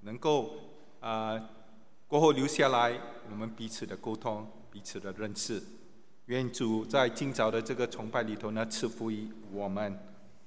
能够过后留下来，我们彼此的沟通，彼此的认识。愿主在今早的这个崇拜里头呢，赐福于我们。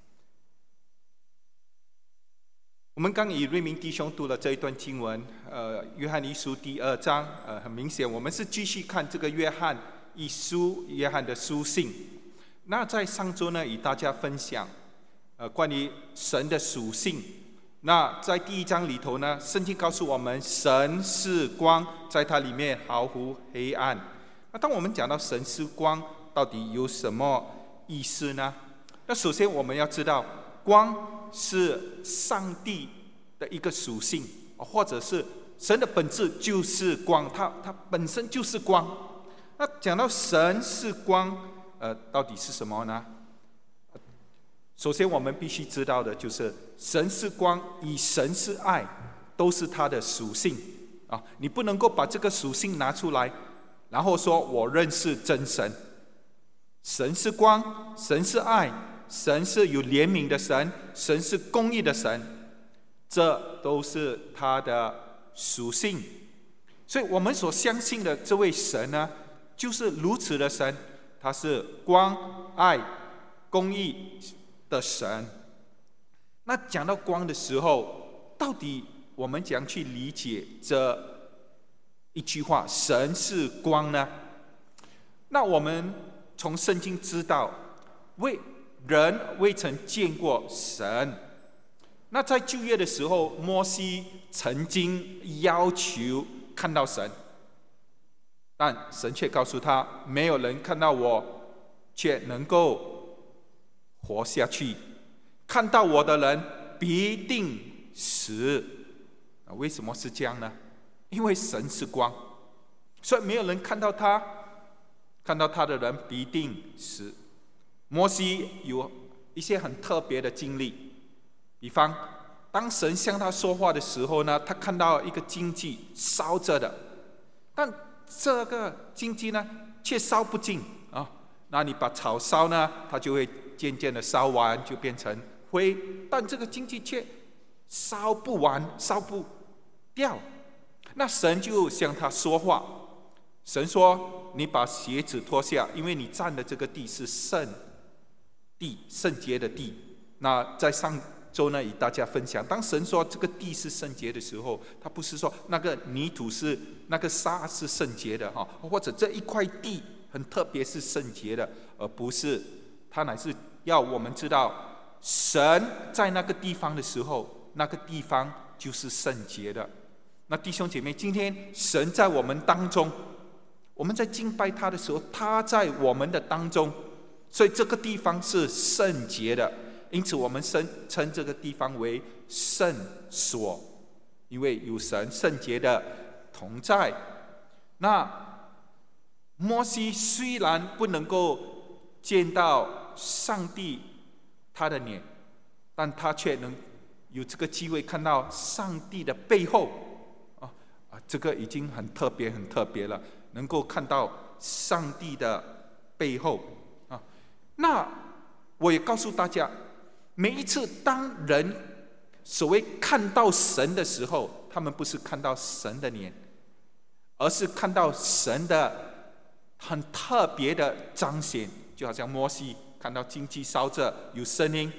我们刚以瑞明弟兄读了这一段经文，约翰一书第2章，很明显我们是继续看这个约翰一书，约翰的书信。那在上周呢，与大家分享关于神的属性。那在第1章里头呢，圣经告诉我们，神是光，在它里面毫无黑暗。那当我们讲到神是光，到底有什么意思呢？那首先我们要知道，光是上帝的一个属性，或者是神的本质就是光，它本身就是光。那讲到神是光，到底是什么呢？首先我们必须知道的就是神是光与神是爱都是他的属性啊！你不能够把这个属性拿出来，然后说我认识真神。神是光，神是爱，神是有怜悯的神，神是公义的神，这都是他的属性。所以我们所相信的这位神呢，就是如此的神，他是光、爱、公义的神。那讲到光的时候，到底我们怎样去理解这一句话神是光呢？那我们从圣经知道，人未曾见过神。那在旧约的时候，摩西曾经要求看到神，但神却告诉他，没有人看到我却能够活下去，看到我的人必定死。为什么是这样呢？因为神是光，所以没有人看到他，看到他的人必定死。摩西有一些很特别的经历，比方当神向他说话的时候呢，他看到一个荆棘烧着的，但这个荆棘呢却烧不尽啊。那你把草烧呢，它就会渐渐的烧完，就变成灰，但这个荆棘却烧不完，烧不掉。那神就向他说话，神说，你把鞋子脱下，因为你站的这个地是圣地，圣洁的地。那在上周呢，与大家分享，当神说这个地是圣洁的时候，他不是说那个泥土是那个沙是圣洁的哈，或者这一块地很特别是圣洁的，而不是，他乃是要我们知道，神在那个地方的时候，那个地方就是圣洁的。那弟兄姐妹，今天神在我们当中，我们在敬拜他的时候，他在我们的当中，所以这个地方是圣洁的，因此我们称这个地方为圣所，因为有神圣洁的同在。那摩西虽然不能够见到上帝他的脸，但他却能有这个机会看到上帝的背后这个已经很特别很特别了，能够看到上帝的背后啊。那我也告诉大家，每一次当人所谓看到神的时候，他们不是看到神的脸，而是看到神的很特别的彰显，就好像摩西看到荆棘烧着有声音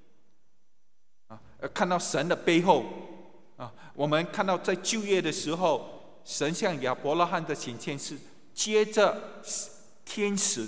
看到神的背后我们看到在旧约的时候，神向亚伯拉罕的显现是接着天使，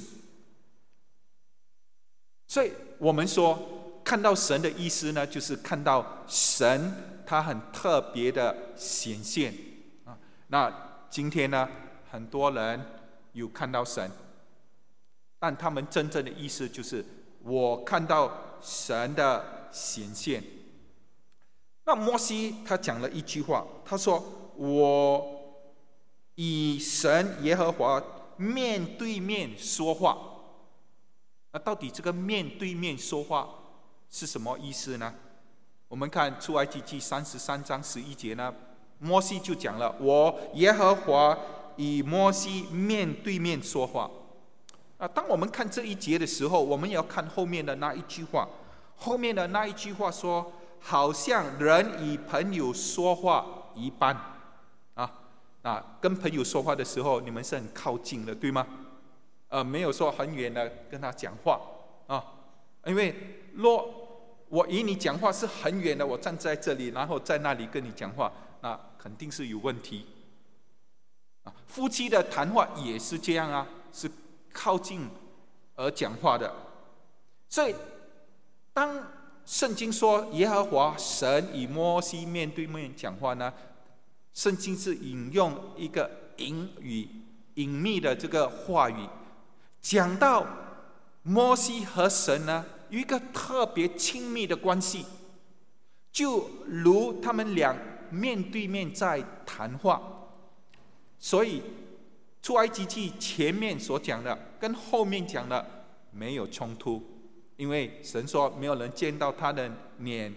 所以我们说看到神的意思呢，就是看到神他很特别的显现那今天呢，很多人有看到神，但他们真正的意思就是我看到神的显现。那摩西他讲了一句话，他说我与神耶和华面对面说话。那到底这个面对面说话是什么意思呢？我们看出埃及记33章11节呢，摩西就讲了，我耶和华与摩西面对面说话。当我们看这一节的时候，我们也要看后面的那一句话。后面的那一句话说，好像人与朋友说话， 一半啊。那跟朋友说话的时候，你们是很靠近的，对吗？没有说很远的跟他讲话啊，因为若我与你讲话是很远的，我站在这里，然后在那里跟你讲话，那肯定是有问题。夫妻的谈话也是这样啊，是靠近而讲话的。所以，当圣经说耶和华神与摩西面对面讲话呢，圣经是引用一个隐秘的这个话语，讲到摩西和神呢有一个特别亲密的关系，就如他们俩面对面在谈话。所以出埃及记前面所讲的跟后面讲的没有冲突，因为神说没有人见到他的脸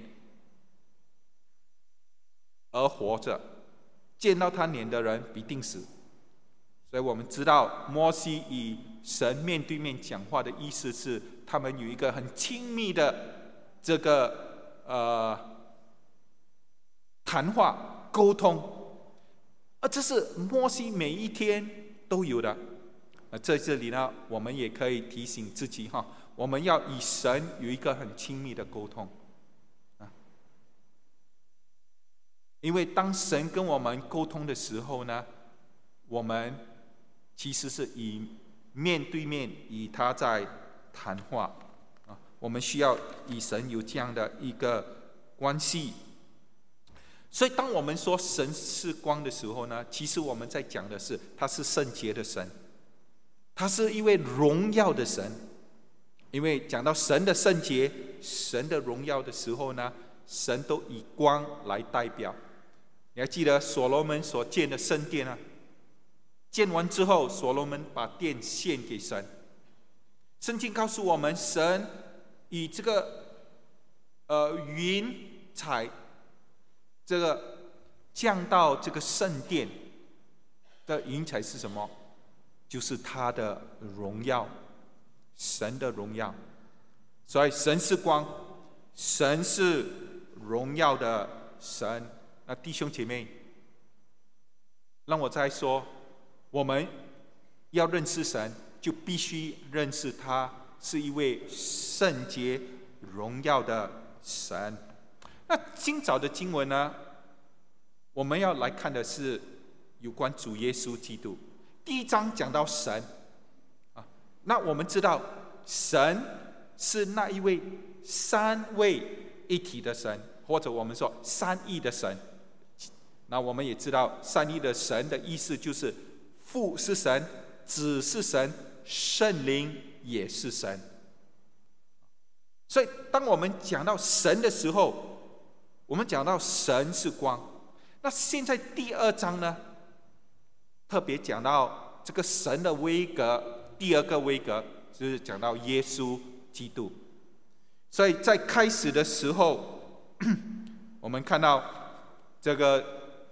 而活着，见到他脸的人必定死。所以我们知道摩西与神面对面讲话的意思是他们有一个很亲密的这个谈话沟通，而这是摩西每一天都有的。在这里呢，我们也可以提醒自己哈，我们要与神有一个很亲密的沟通因为当神跟我们沟通的时候呢，我们其实是以面对面与他在谈话我们需要与神有这样的一个关系。所以当我们说神是光的时候呢，其实我们在讲的是他是圣洁的神，他是一位荣耀的神。因为讲到神的圣洁、神的荣耀的时候呢，神都以光来代表。你还记得所罗门所建的圣殿啊？建完之后，所罗门把殿献给神。圣经告诉我们，神以这个云彩这个降到这个圣殿的云彩是什么？就是他的荣耀，神的荣耀。所以神是光，神是荣耀的神。那弟兄姐妹，让我再说，我们要认识神，就必须认识他是一位圣洁荣耀的神。那今早的经文呢，我们要来看的是有关主耶稣基督。第一章讲到神那我们知道神是那一位三位一体的神，或者我们说三一的神。那我们也知道三一的神的意思就是父是神，子是神，圣灵也是神。所以当我们讲到神的时候，我们讲到神是光。那现在第二章呢，特别讲到这个神的威格，第二个威格就是讲到耶稣基督。所以在开始的时候我们看到这个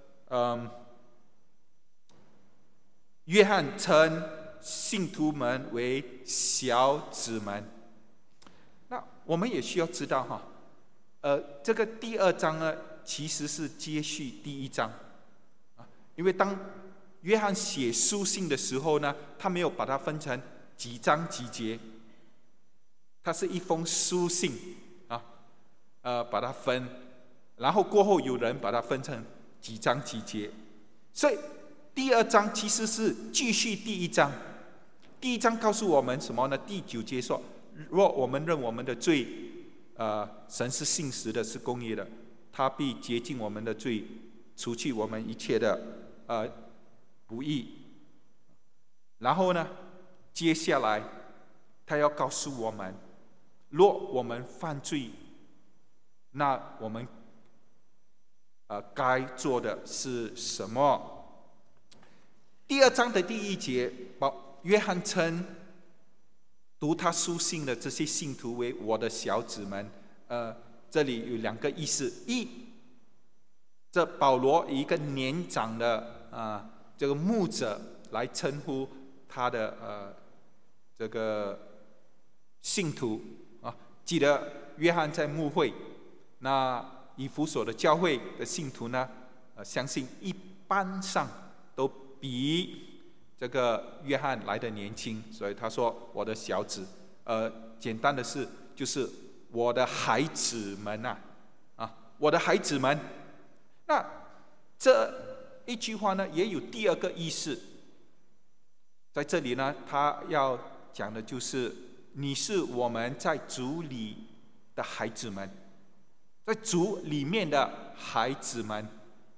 约翰称信徒们为小子们。那我们也需要知道这个第二章呢，其实是接续第一章因为当约翰写书信的时候呢，他没有把它分成几章几节，它是一封书信把它分，然后过后有人把它分成几章几节，所以第二章其实是继续第一章。第一章告诉我们什么呢？第9节说，若我们认我们的罪，神是信实的，是公义的，他必洁净我们的罪，除去我们一切的不义。然后呢，接下来他要告诉我们，若我们犯罪，那我们该做的是什么？第二章的第1节，约翰称读他书信的这些信徒为我的小子们。这里有2个意思：一，这保罗以一个年长的这个牧者来称呼他的这个信徒记得约翰在牧会，那以弗所的教会的信徒呢， 相信一般上都比这个约翰来的年轻，所以他说我的小子，简单的是就是我的孩子们我的孩子们。那这一句话呢，也有第二个意思，在这里呢，他要讲的就是你是我们在主里的孩子们，在主里面的孩子们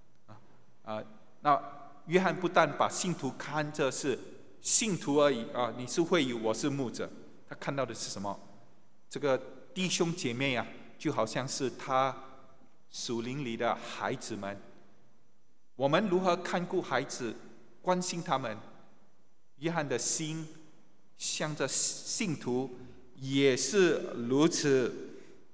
那约翰不但把信徒看作是信徒而已你是会友，我是牧者，他看到的是什么？这个弟兄姐妹就好像是他属灵里的孩子们。我们如何看顾孩子，关心他们？约翰的心向着信徒也是如此。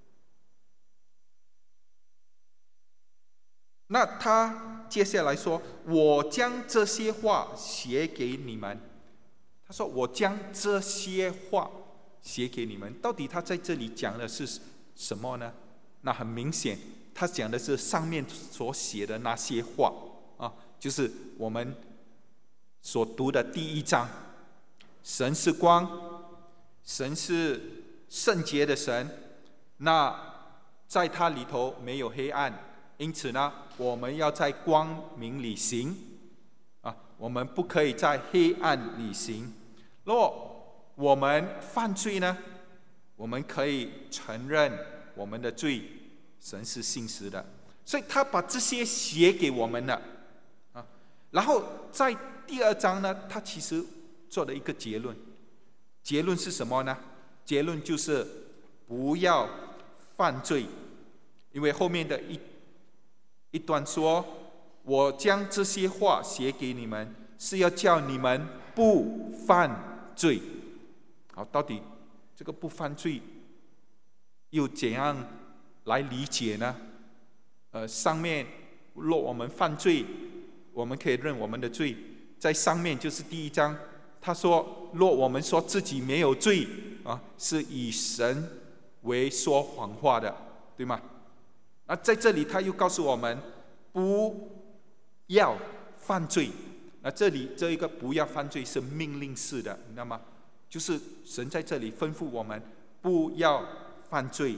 那他接下来说，我将这些话写给你们。他说我将这些话写给你们，到底他在这里讲的是什么呢？那很明显，他讲的是上面所写的那些话就是我们所读的第1章，神是光，神是圣洁的神，那在他里头没有黑暗，因此呢，我们要在光明里行我们不可以在黑暗里行。若我们犯罪呢，我们可以承认我们的罪，神是信实的，所以他把这些写给我们了然后在第2章呢，他其实做了一个结论。结论是什么呢？结论就是不要犯罪，因为后面的一段说，我将这些话写给你们，是要叫你们不犯罪。好，到底这个不犯罪又怎样来理解呢？上面若我们犯罪，我们可以认我们的罪，在上面就是第1章，他说若我们说自己没有罪是以神为说谎话的，对吗？在这里他又告诉我们不要犯罪。那这里这一个不要犯罪是命令式的，你知道吗？就是神在这里吩咐我们不要犯罪。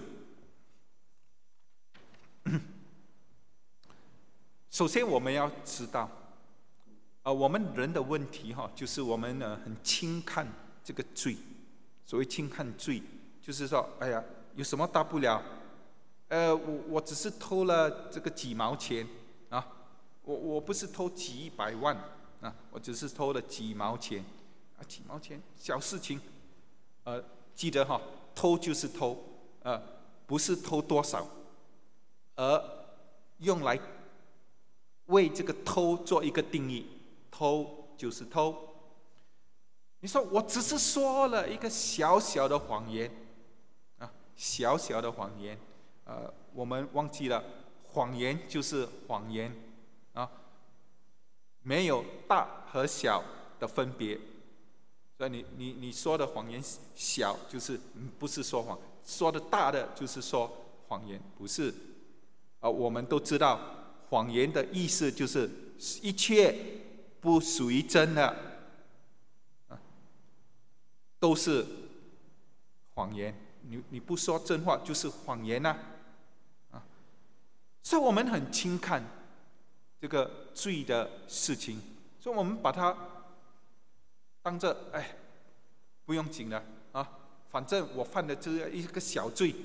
首先我们要知道我们人的问题就是我们很轻看这个罪。所谓轻看罪，就是说哎呀，有什么大不了？我只是偷了这个几毛钱我不是偷几100万我只是偷了几毛钱几毛钱小事情。记得偷就是偷不是偷多少，而用来为这个偷做一个定义，偷就是偷。你说我只是说了一个小小的谎言小小的谎言我们忘记了，谎言就是谎言没有大和小的分别。所以你说的谎言小，就是不是说谎；说的大的就是说谎言，不是。我们都知道，谎言的意思就是一切不属于真的都是谎言。你不说真话就是谎言所以我们很轻看这个罪的事情，所以我们把它当着不用紧的反正我犯的这一个小罪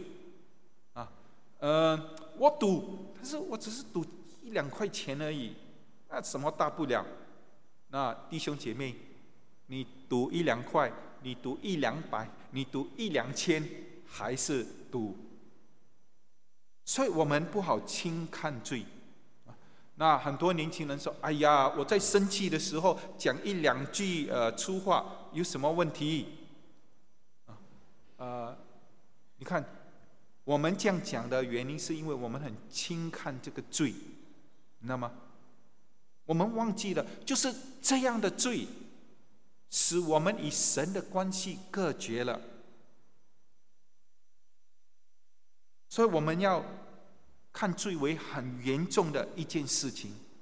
我赌，但是我只是赌1-2块钱而已，那什么大不了？那弟兄姐妹，你赌1-2块，你赌100-200，你赌1-2千，还是赌？所以我们不好轻看罪。那很多年轻人说：“哎呀，我在生气的时候讲1-2句粗话，有什么问题？”你看，我们这样讲的原因，是因为我们很轻看这个罪，那么我们忘记了，就是这样的罪，使我们与神的关系隔绝了。所以我们要看罪为很严重的一件事情。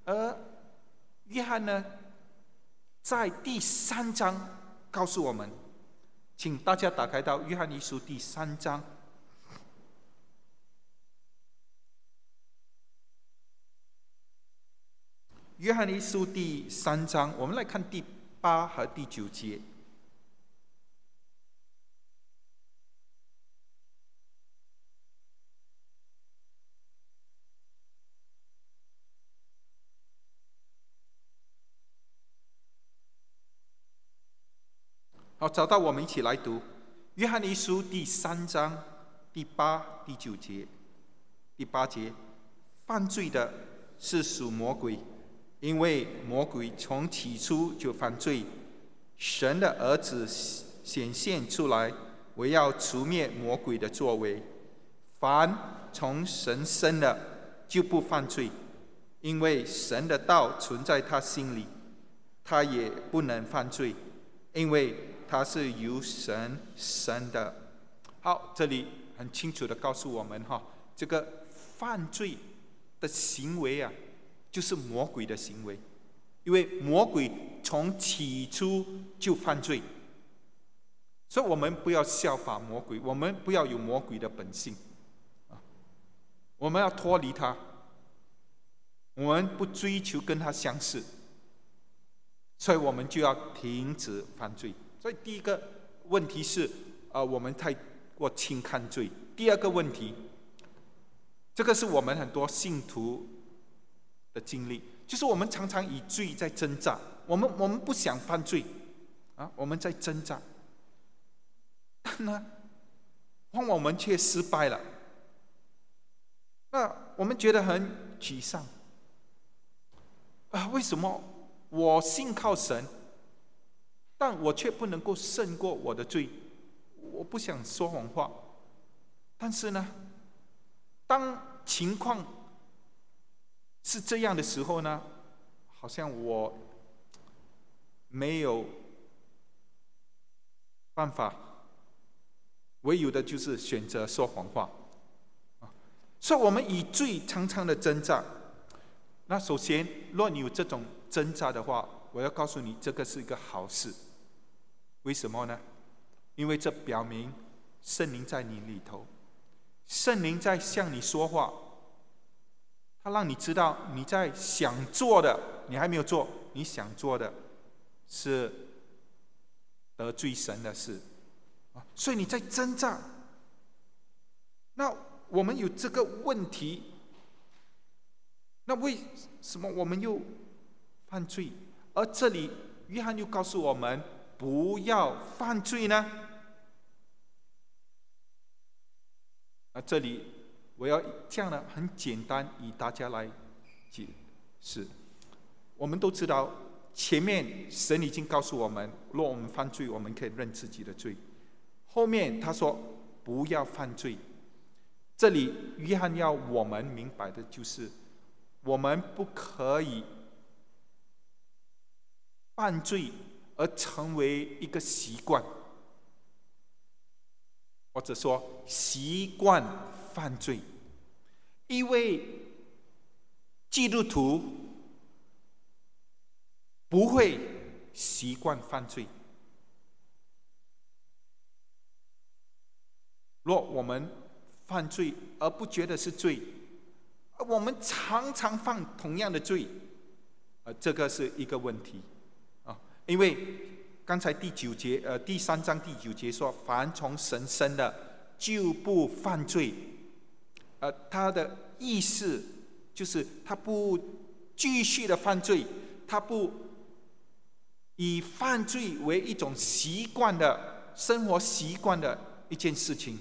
而约翰呢，在第3章告诉我们，请大家打开到约翰一书第3章。约翰一书第3章，我们来看第8和第9节。好，找到我们一起来读约翰一书第3章第8、第9节。第8节，犯罪的是属魔鬼，因为魔鬼从起初就犯罪。神的儿子显现出来，为要除灭魔鬼的作为。凡从神生的，就不犯罪，因为神的道存在他心里，他也不能犯罪，因为他是由神生的。好，这里很清楚的告诉我们这个犯罪的行为啊，就是魔鬼的行为，因为魔鬼从起初就犯罪，所以我们不要效法魔鬼，我们不要有魔鬼的本性，我们要脱离他，我们不追求跟他相似，所以我们就要停止犯罪。所以第一个问题是我们太过轻看罪。第二个问题，这个是我们很多信徒的经历，就是我们常常以罪在挣扎，我们不想犯罪我们在挣扎，但呢，往往我们却失败了，那我们觉得很沮丧为什么我信靠神，但我却不能够胜过我的罪？我不想说谎话，但是呢，当情况是这样的时候呢，好像我没有办法，唯有的就是选择说谎话所以我们以罪常常的挣扎。那首先，若你有这种挣扎的话，我要告诉你，这个是一个好事。为什么呢？因为这表明圣灵在你里头，圣灵在向你说话，他让你知道你在想做的，你还没有做，你想做的是得罪神的事所以你在挣扎。那我们有这个问题，那为什么我们又犯罪？而这里约翰又告诉我们不要犯罪呢？这里我要这样的很简单以大家来解释。我们都知道前面神已经告诉我们，若我们犯罪，我们可以认自己的罪。后面他说不要犯罪，这里约翰要我们明白的就是，我们不可以犯罪而成为一个习惯，或者说习惯犯罪。因为基督徒不会习惯犯罪。若我们犯罪而不觉得是罪，我们常常犯同样的罪，这个是一个问题因为刚才第3章第9节说，凡从神生的就不犯罪。他的意思就是他不继续的犯罪，他不以犯罪为一种习惯的生活习惯的一件事情，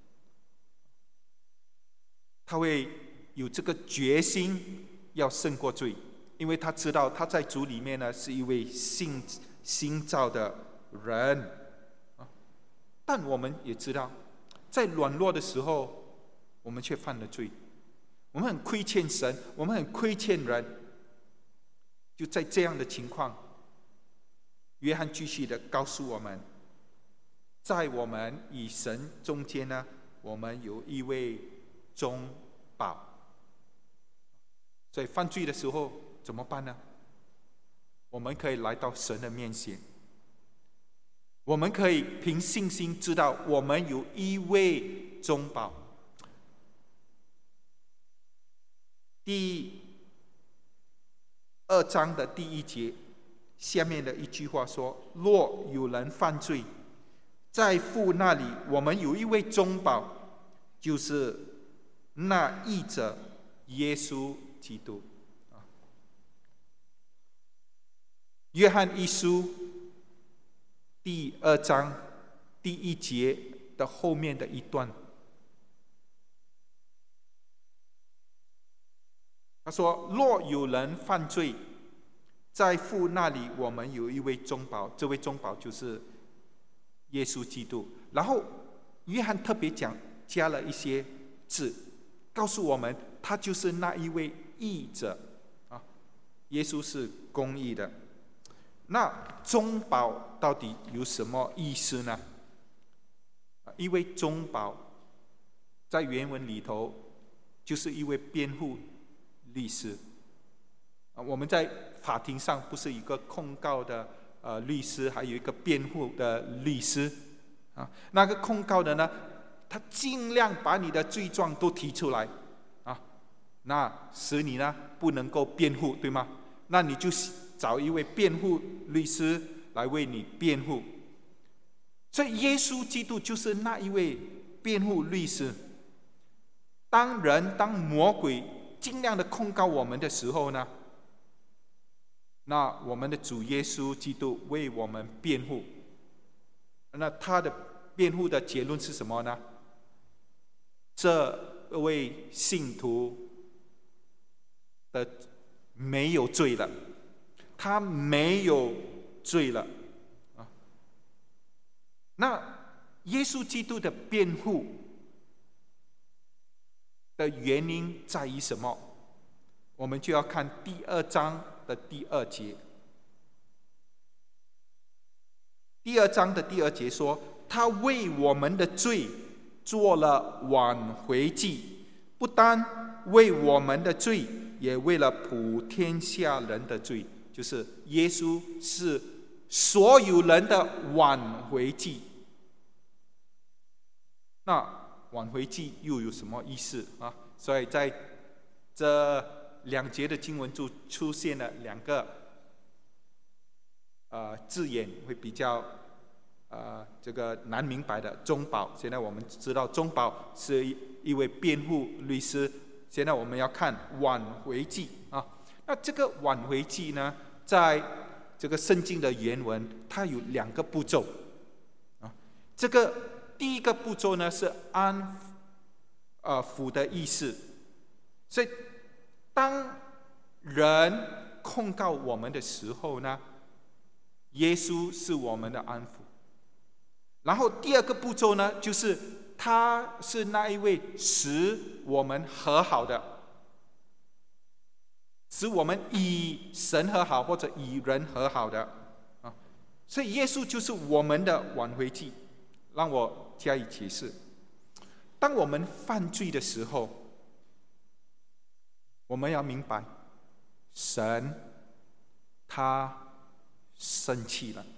他会有这个决心要胜过罪，因为他知道他在主里面呢是一位新造的人但我们也知道，在软弱的时候，我们却犯了罪，我们很亏欠神，我们很亏欠人。就在这样的情况，约翰继续的告诉我们，在我们与神中间呢，我们有一位中保。所以犯罪的时候， 怎么办呢？我们可以来到神的面前，我们可以凭信心知道我们有一位中保。第2章的第1节下面的一句话说：若有人犯罪，在父那里我们有一位中保，就是那义者耶稣基督。约翰一书第2章第1节的后面的一段，他说：若有人犯罪，在父那里我们有一位中保，这位中保就是耶稣基督。然后约翰特别加了一些字，告诉我们他就是那一位义者啊，耶稣是公义的。那中保到底有什么意思呢？一位中保在原文里头就是一位辩护律师。我们在法庭上不是一个控告的律师，还有一个辩护的律师啊。那个控告的呢，他尽量把你的罪状都提出来啊，那使你呢不能够辩护，对吗？那你就找一位辩护律师来为你辩护。所以耶稣基督就是那一位辩护律师。当魔鬼尽量的控告我们的时候呢，那我们的主耶稣基督为我们辩护。那他的辩护的结论是什么呢？这位信徒的没有罪了，他没有罪了啊。那耶稣基督的辩护的原因在于什么？我们就要看第2章的第2节。第2章的第2节说，他为我们的罪做了挽回祭，不单为我们的罪，也为了普天下人的罪。就是耶稣是所有人的挽回祭。那挽回祭又有什么意思啊？所以在这2节的经文就出现了2个字眼，会比较这个难明白的。中保，现在我们知道中保是一位辩护律师。现在我们要看挽回祭啊。那这个挽回祭呢，在这个圣经的原文，它有2个步骤啊。这个第一个步骤呢是安抚的意思，所以当人控告我们的时候呢，耶稣是我们的安抚。然后第2个步骤呢，就是他是那一位使我们和好的，使我们与神和好或者与人和好的啊。所以耶稣就是我们的挽回祭。让我加以解释。当我们犯罪的时候，我们要明白，神他生气了。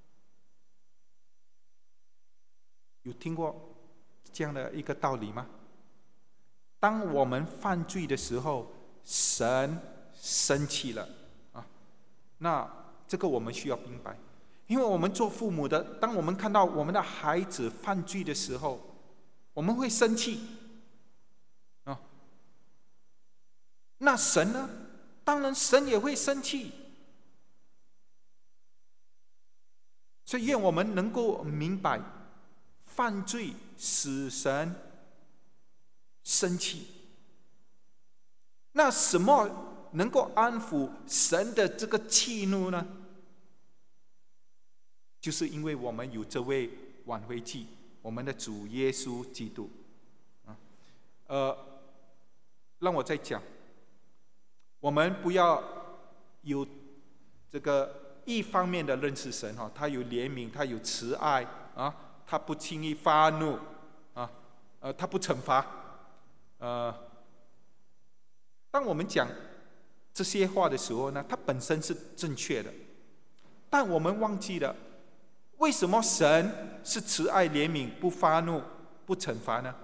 有听过这样的一个道理吗？当我们犯罪的时候，神生气了啊。那这个我们需要明白，因为我们做父母的，当我们看到我们的孩子犯罪的时候，我们会生气啊。那神呢？当然神也会生气。所以愿我们能够明白，犯罪使神生气。那什么能够安抚神的这个气怒呢？就是因为我们有这位挽回祭，我们的主耶稣基督。让我再讲，我们不要有这个一方面的认识神哈，他有怜悯，他有慈爱啊，他不轻易发怒啊，他不惩罚。当我们讲这些话的时候呢，它本身是正确的，但我们忘记了，为什么神是慈爱怜悯，不发怒，不惩罚呢？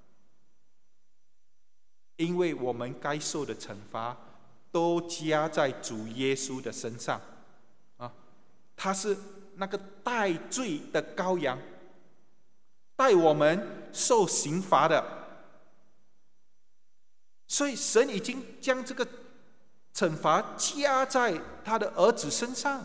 因为我们该受的惩罚都加在主耶稣的身上啊，他是那个代罪的羔羊，代我们受刑罚的。所以神已经将这个惩罚加在他的儿子身上，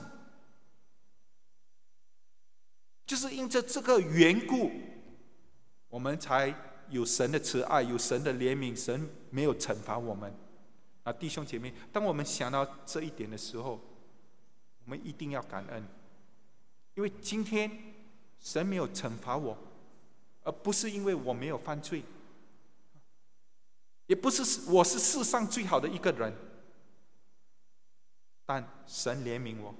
就是因着这个缘故，我们才有神的慈爱，有神的怜悯，神没有惩罚我们。弟兄姐妹，当我们想到这一点的时候，我们一定要感恩，因为今天神没有惩罚我，而不是因为我没有犯罪，也不是我是世上最好的一个人，但神怜悯我，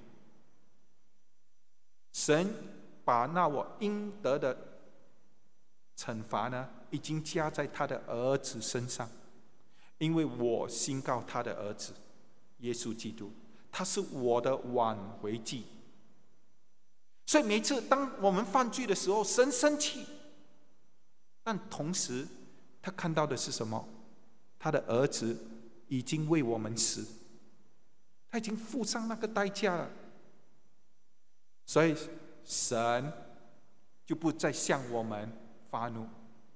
神把那我应得的惩罚呢，已经加在他的儿子身上，因为我信靠他的儿子耶稣基督，他是我的挽回祭。所以每次当我们犯罪的时候，神生气，但同时他看到的是什么？他的儿子已经为我们死，他已经付上那个代价了，所以神就不再向我们发怒。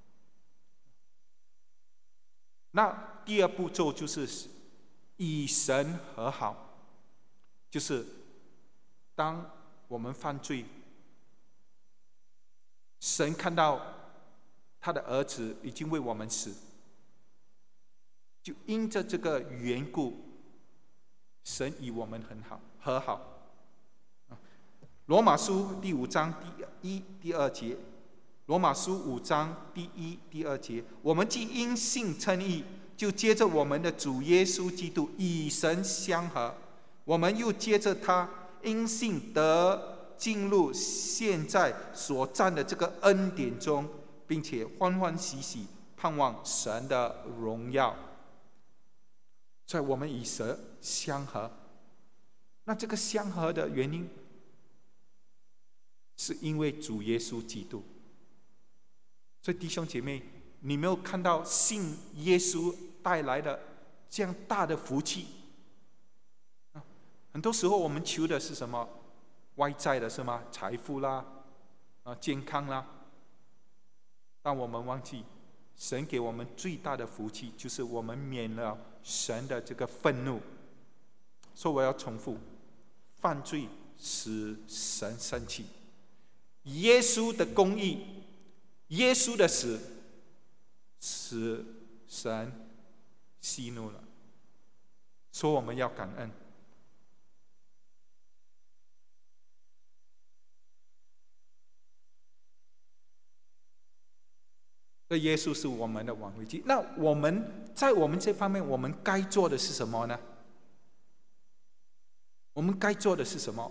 那第二步骤就是与神和好，就是当我们犯罪，神看到他的儿子已经为我们死，就因着这个缘故，神与我们很好和好。罗马书第5章第1、第2节，罗马书5章第1、第2节，我们既因信称义，就接着我们的主耶稣基督与神相合，我们又接着他因信得进入现在所占的这个恩典中，并且欢欢喜喜盼望神的荣耀。所以我们与神相合，那这个相合的原因是因为主耶稣基督。所以弟兄姐妹，你没有看到信耶稣带来的这样大的福气？很多时候我们求的是什么？外在的是吗？财富啦，健康啦。但我们忘记，神给我们最大的福气，就是我们免了神的这个愤怒。所以我要重复，犯罪使神生气，耶稣的公义，耶稣的死，使神息怒了。所以我们要感恩。这耶稣是我们的挽回祭。那我们在我们这方面，我们该做的是什么呢？我们该做的是什么？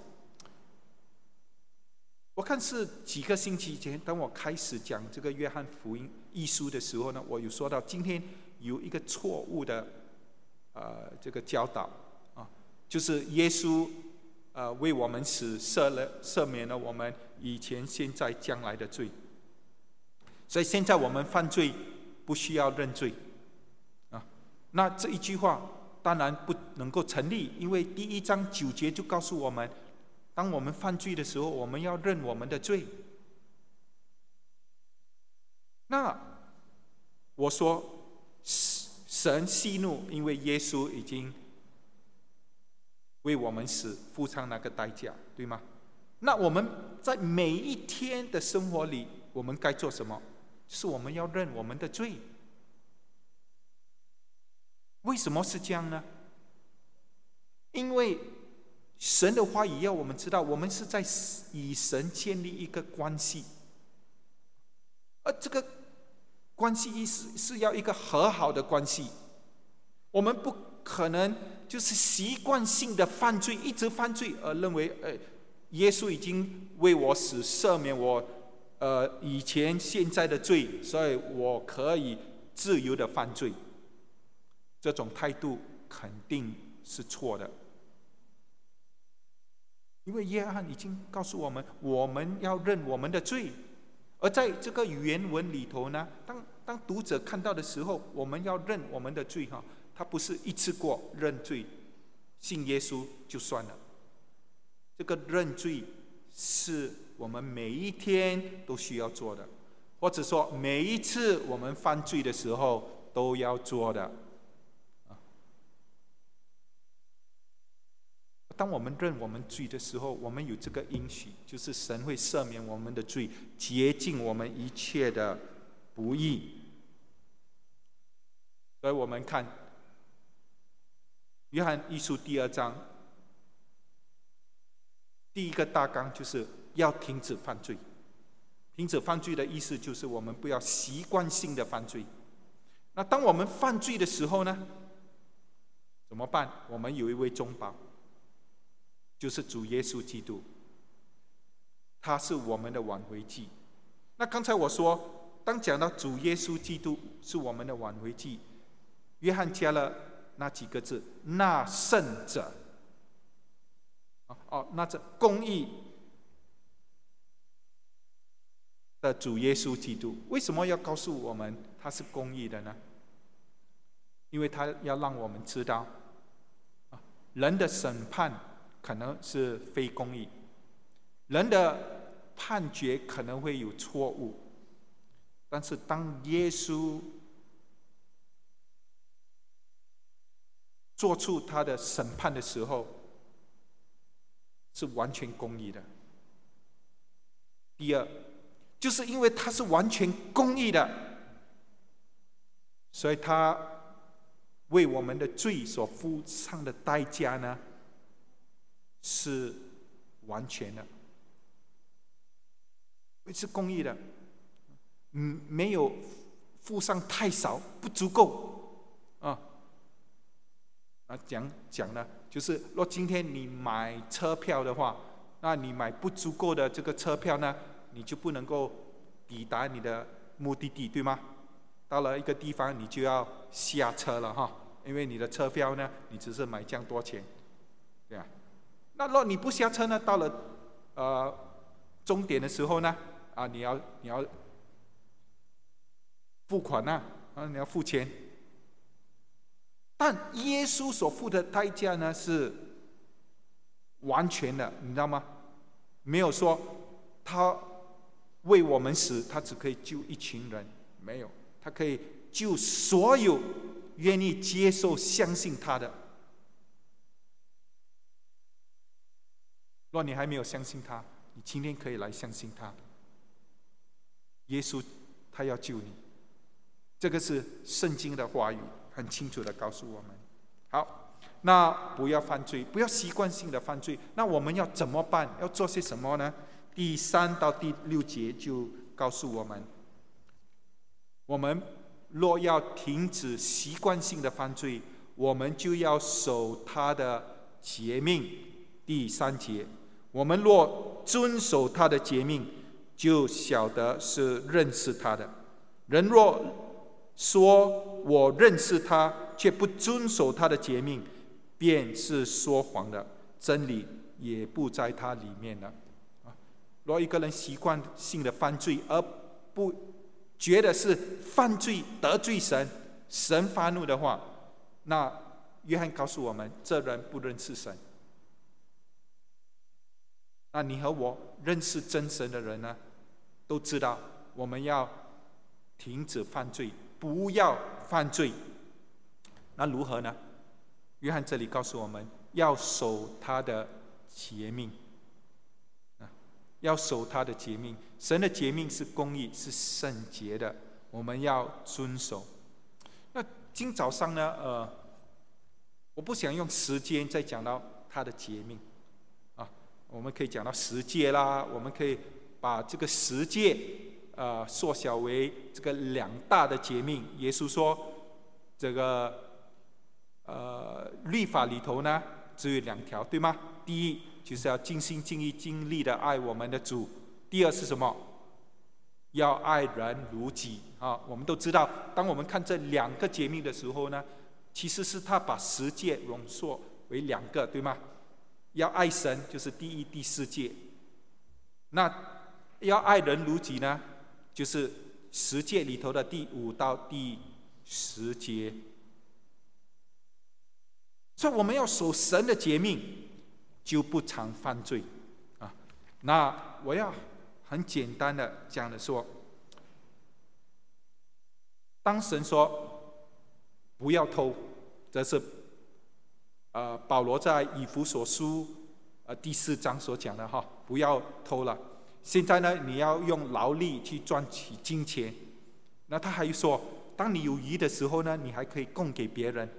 我看是几个星期前，当我开始讲这个约翰福音一书的时候呢，我有说到今天有一个错误的这个教导啊，就是耶稣为我们死，赦免了我们以前、现在、将来的罪。所以现在我们犯罪不需要认罪啊。那这一句话当然不能够成立，因为第1章9节就告诉我们，当我们犯罪的时候，我们要认我们的罪。那我说神息怒，因为耶稣已经为我们死，付上那个代价，对吗？那我们在每一天的生活里，我们该做什么？是我们要认我们的罪。为什么是这样呢？因为神的话语要我们知道，我们是在与神建立一个关系，而这个关系是要一个和好的关系。我们不可能就是习惯性的犯罪，一直犯罪，而认为耶稣已经为我死，赦免我以前现在的罪，所以我可以自由的犯罪。这种态度肯定是错的。因为约翰已经告诉我们，我们要认我们的罪。而在这个原文里头呢，当读者看到的时候，我们要认我们的罪哈，他不是一次过认罪，信耶稣就算了。这个认罪是我们每一天都需要做的，或者说每一次我们犯罪的时候都要做的。当我们认我们罪的时候，我们有这个应许，就是神会赦免我们的罪，洁净我们一切的不义。所以我们看约翰一书第2章，第一个大纲就是要停止犯罪。停止犯罪的意思就是我们不要习惯性的犯罪。那当我们犯罪的时候呢，怎么办？我们有一位中保，就是主耶稣基督，他是我们的挽回祭。那刚才我说，当讲到主耶稣基督是我们的挽回祭，约翰加了那几个字，那圣者。那这公义的主耶稣基督，为什么要告诉我们他是公义的呢？因为他要让我们知道，人的审判可能是非公义，人的判决可能会有错误，但是当耶稣做出他的审判的时候，是完全公义的。第二，就是因为他是完全公义的，所以他为我们的罪所付上的代价呢，是完全的，是公义的，没有付上太少，不足够啊。讲呢，就是若今天你买车票的话，那你买不足够的这个车票呢，你就不能够抵达你的目的地，对吗？到了一个地方，你就要下车了哈，因为你的车票呢，你只是买这样多钱，对啊。那若你不下车呢，到了终点的时候呢，你要付款你要付钱。但耶稣所付的代价呢，是完全的，你知道吗？没有说他为我们死，他只可以救一群人，没有，他可以救所有愿意接受、相信他的。若你还没有相信他，你今天可以来相信他。耶稣他要救你，这个是圣经的话语，很清楚的告诉我们。好，那不要犯罪，不要习惯性的犯罪。那我们要怎么办？要做些什么呢？第3到第6节就告诉我们，我们若要停止习惯性的犯罪，我们就要守他的诫命。第3节，我们若遵守他的诫命，就晓得是认识他的。人若说我认识他，却不遵守他的诫命，便是说谎的，真理也不在他里面了。若一个人习惯性的犯罪，而不觉得是犯罪得罪神，神发怒的话，那约翰告诉我们，这人不认识神。那你和我认识真神的人呢，都知道我们要停止犯罪，不要犯罪。那如何呢？约翰这里告诉我们，要守他的诫命，要守他的诫命。神的诫命是公义，是圣洁的，我们要遵守。那今早上呢，我不想用时间再讲到他的诫命我们可以讲到10诫啦，我们可以把这个10诫缩小为这个2大的诫命。耶稣说，这个律法里头呢，只有2条，对吗？第一就是要尽心尽意尽力的爱我们的主，第二是什么？要爱人如己我们都知道，当我们看这2个诫命的时候呢，其实是他把10诫为2个，对吗？要爱神就是第1、第4诫，那要爱人如己呢，就是10诫里头的第5到第10节。所以我们要守神的诫命，就不常犯罪啊。那我要很简单的这样的说，当神说不要偷，这是保罗在以弗所书第4章所讲的哈，不要偷了。现在呢，你要用劳力去赚取金钱。那他还说，当你有余的时候呢，你还可以供给别人。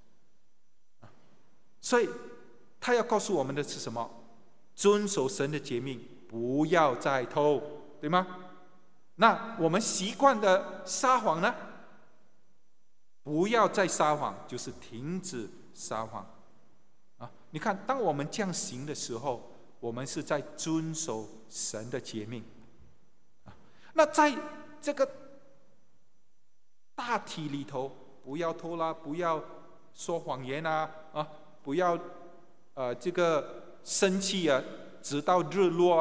所以他要告诉我们的是什么？遵守神的诫命，不要再偷，对吗？那我们习惯的撒谎呢？不要再撒谎，就是停止撒谎。你看，当我们这样行的时候，我们是在遵守神的诫命。那在这个大体里头，不要偷啦，不要说谎言不要这个生气直到日落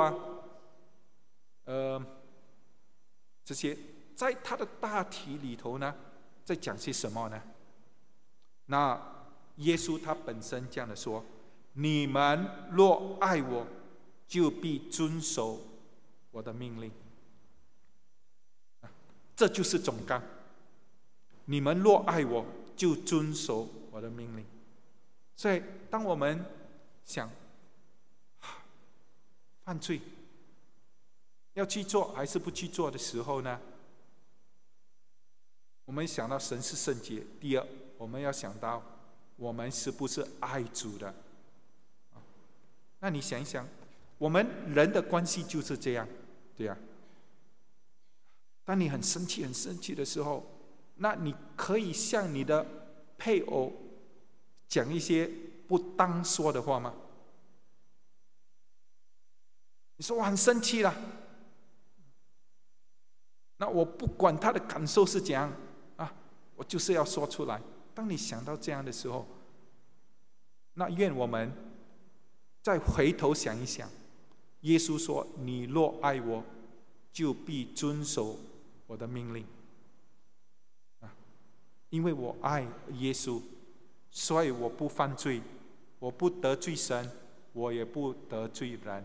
这些在他的大体里头呢，在讲些什么呢？那耶稣他本身这样的说：你们若爱我，就必遵守我的命令。这就是总纲。你们若爱我，就遵守我的命令。所以当我们想犯罪要去做还是不去做的时候呢，我们想到神是圣洁。第二，我们要想到我们是不是爱主的。那你想一想，我们人的关系就是这样，对呀。当你很生气的时候，那你可以向你的配偶讲一些不当说的话吗？你说我很生气了，那我不管他的感受是怎样我就是要说出来。当你想到这样的时候，那愿我们再回头想一想，耶稣说：你若爱我，就必遵守我的命令。因为我爱耶稣，所以我不犯罪，我不得罪神，我也不得罪人。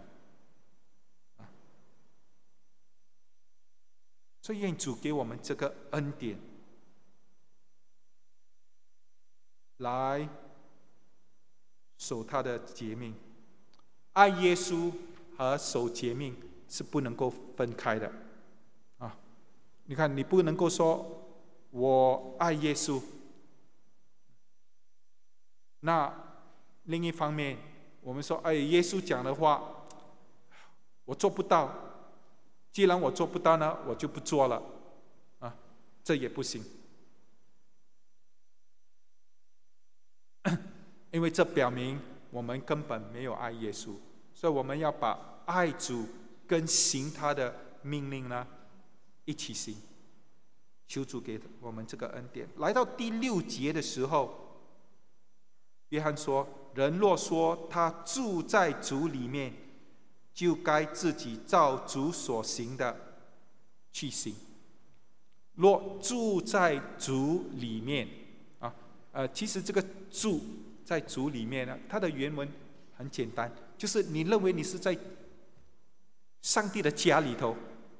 所以愿主给我们这个恩典，来守他的诫命。爱耶稣和守诫命是不能够分开的你看，你不能够说我爱耶稣，那另一方面我们说耶稣讲的话我做不到，既然我做不到呢，我就不做了这也不行。因为这表明我们根本没有爱耶稣，所以我们要把爱主跟行他的命令呢一起行。求主给我们这个恩典。来到第6节的时候，约翰说：人若说他住在主里面，就该自己照主所行的去行。若住在主里面其实这个住在主里面呢，它的原文很简单，就是你认为你是在上帝的家里头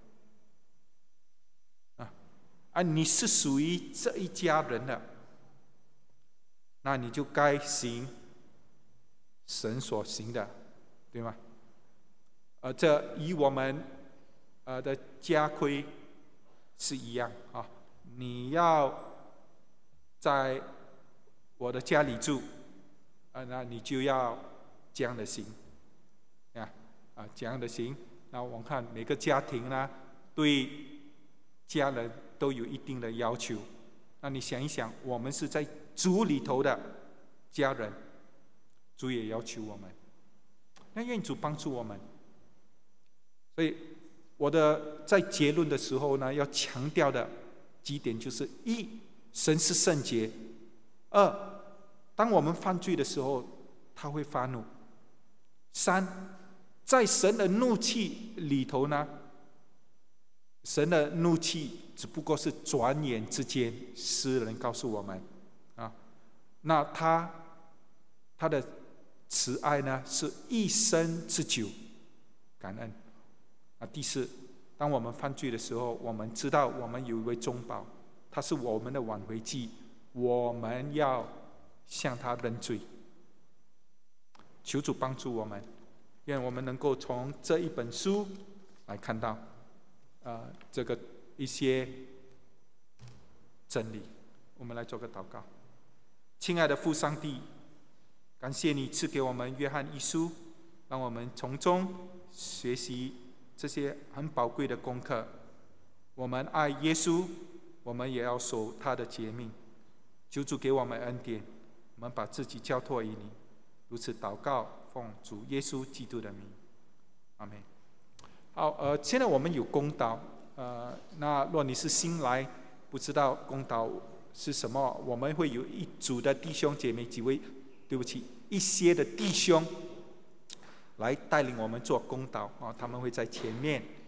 你是属于这一家人的，那你就该行神所行的，对吗？这与我们的家规是一样你要在我的家里住那你就要这样的行这样的行。那我们看每个家庭呢，对家人都有一定的要求。那你想一想，我们是在主里头的家人，主也要求我们，那愿主帮助我们。所以我在结论的时候呢，要强调的几点就是：一，神是圣洁；二，当我们犯罪的时候， 他会发怒。三，在神的怒气里头呢，神的怒气只不过是转眼之间。诗人告诉我们啊，那他的慈爱呢是一生之久。感恩啊。第四，当我们犯罪的时候，我们知道我们有一位中保，他是我们的挽回祭，我们要向他认罪。求主帮助我们，愿我们能够从这一本书来看到这个一些真理。我们来做个祷告。亲爱的父上帝，感谢你赐给我们约翰一书，让我们从中学习这些很宝贵的功课。我们爱耶稣，我们也要守他的诫命。求主给我们恩典，我们把自己交托于你。如此祷告，奉主耶稣基督的名，阿们。好，现在我们有公祷，那若你是新来，不知道公祷是什么，我们会有一组的弟兄姐妹，一些的弟兄来带领我们做公祷，他们会在前面。